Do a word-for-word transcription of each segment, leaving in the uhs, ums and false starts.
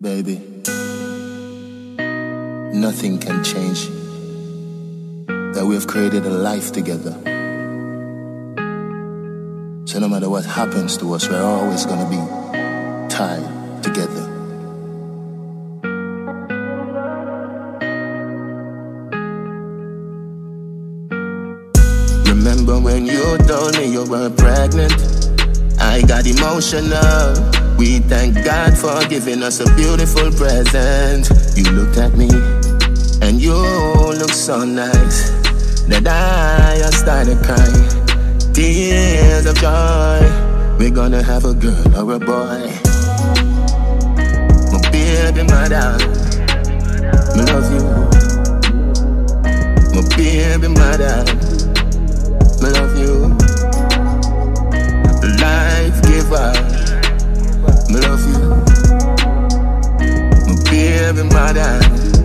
Baby, nothing can change that we have created a life together. So no matter what happens to us, we're always gonna be tied together. Remember when you told me you were pregnant? I got emotional. We thank God for giving us a beautiful present. You looked at me and you looked so nice that I started crying. Tears of joy. We're gonna have a girl or a boy. My baby mother, I love you. My baby mother, I love you. Life giver, I love you. My baby mother.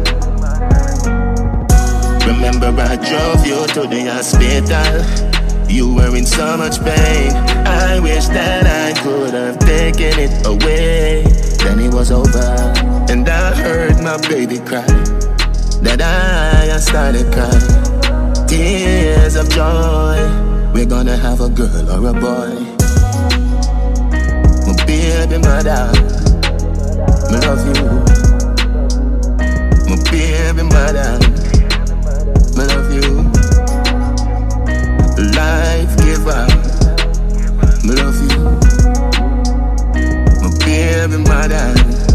Remember I drove you to the hospital. You were in so much pain. I wish that I could have taken it away. Then it was over, and I heard my baby cry. That I started crying. Tears of joy. We're gonna have a girl or a boy. My baby mother, I love you. My baby mother, I love you. Life giver, I love you. My baby mother.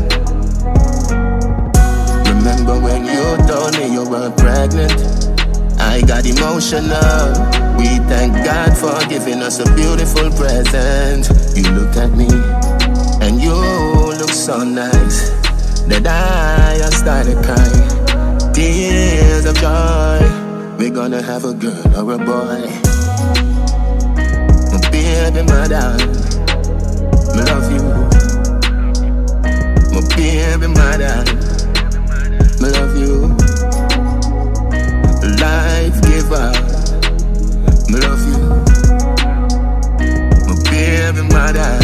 Remember when you told me you were pregnant? I got emotional. We thank God for giving us a beautiful present. You looked at me and you looked so nice that I started crying. Tears of joy. We're gonna have a girl or a boy. My baby mother, I love you. My baby mother, I love you. Life giver, I love you. My baby mother.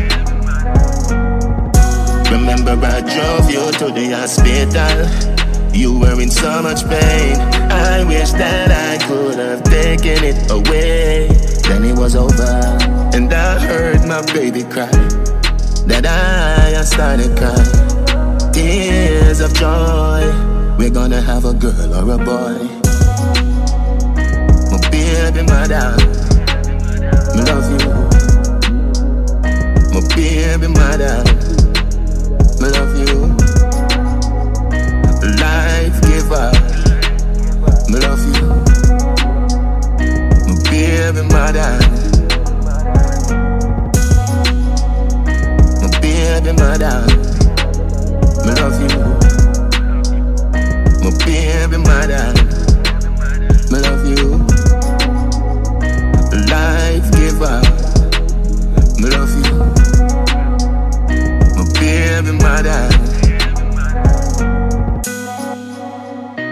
Remember I drove you to the hospital. You were in so much pain. I wish that I could have taken it away. Then it was over, and I heard my baby cry. That I started crying. Tears of joy. We're gonna have a girl or a boy. My baby mother, I love you. My baby mother, I love you. Life giver, I love you. My baby mother. My baby mother, I love you. My baby mother, I love you. Life giver, I love you. My baby mother.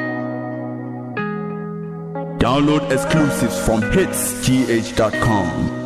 Download exclusives from hits g h dot com.